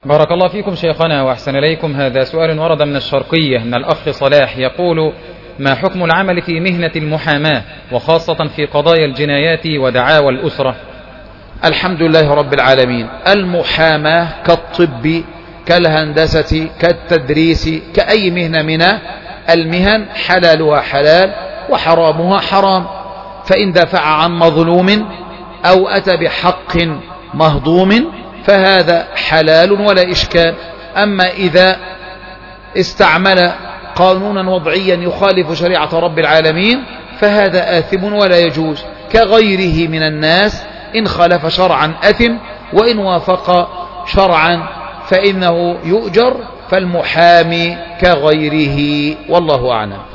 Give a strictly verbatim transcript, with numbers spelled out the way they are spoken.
بارك الله فيكم شيخنا وأحسن إليكم. هذا سؤال ورد من الشرقية من الأخ صلاح يقول: ما حكم العمل في مهنة المحاماة وخاصة في قضايا الجنايات ودعاوى الأسرة؟ الحمد لله رب العالمين. المحاماة كالطب كالهندسة كالتدريس كأي مهنة من المهن حلالها حلال وحرامها حرام، فإن دفع عن مظلوم أو أتى بحق مهضوم فهذا حلال ولا إشكال. أما إذا استعمل قانونا وضعيا يخالف شريعة رب العالمين فهذا آثم ولا يجوز، كغيره من الناس إن خالف شرعا أثم، وإن وافق شرعا فإنه يؤجر، فالمحامي كغيره، والله أعلم.